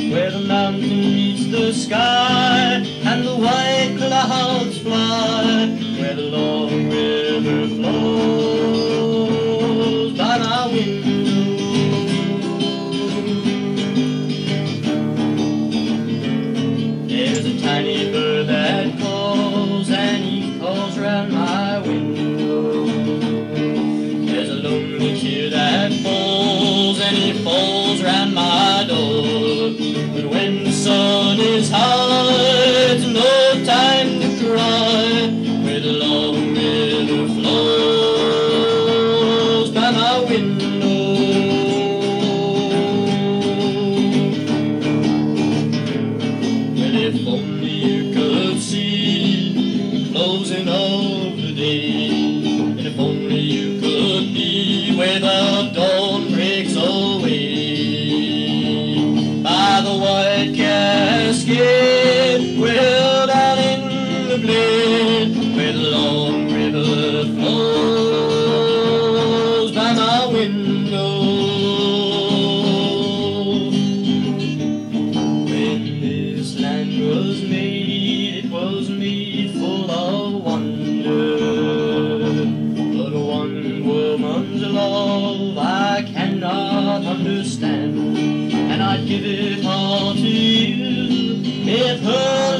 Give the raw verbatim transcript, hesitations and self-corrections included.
where the mountain meets the sky and the white clouds fly, where the long river flows by my window. There's a tiny bird that calls, and he calls round my window. There's a lonely tear that falls, and he falls round my door. But when the sun is high, it's no time to cry, where the long river flows by my window. Well, if only you could see the closing of the day, and if only you could be where the dawn breaks away by the white cascade, well down in the blade, where the long river flows by my window. When this land was made, it was made full of wonder, but one woman's love I cannot understand, and I'd give it all to you if her